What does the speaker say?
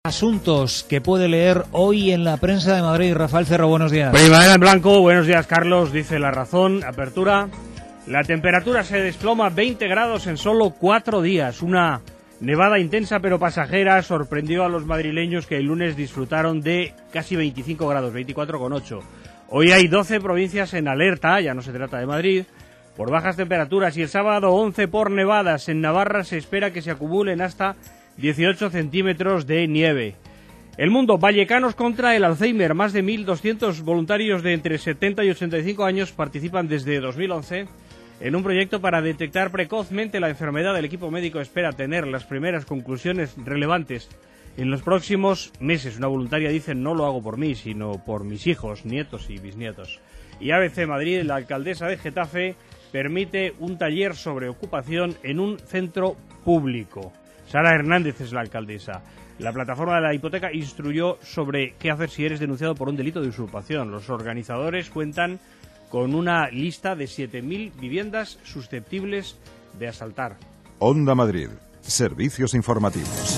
Asuntos que puede leer hoy en la prensa de Madrid. Rafael Cerro, buenos días. Primavera en blanco, buenos días Carlos, dice La Razón, apertura. La temperatura se desploma 20 grados en solo 4 días. Una nevada intensa pero pasajera sorprendió a los madrileños que el lunes disfrutaron de casi 25 grados, 24,8. Hoy hay 12 provincias en alerta, ya no se trata de Madrid, por bajas temperaturas, y el sábado 11 por nevadas. En Navarra se espera que se acumulen hasta 18 centímetros de nieve. El Mundo, vallecanos contra el Alzheimer. Más de 1.200 voluntarios de entre 70 y 85 años participan desde 2011 en un proyecto para detectar precozmente la enfermedad. El equipo médico espera tener las primeras conclusiones relevantes en los próximos meses. Una voluntaria dice: no lo hago por mí, sino por mis hijos, nietos y bisnietos. Y ABC Madrid, la alcaldesa de Getafe permite un taller sobre ocupación en un centro público. Sara Hernández es la alcaldesa. La plataforma de la hipoteca instruyó sobre qué hacer si eres denunciado por un delito de usurpación. Los organizadores cuentan con una lista de 7.000 viviendas susceptibles de asaltar. Onda Madrid, servicios informativos.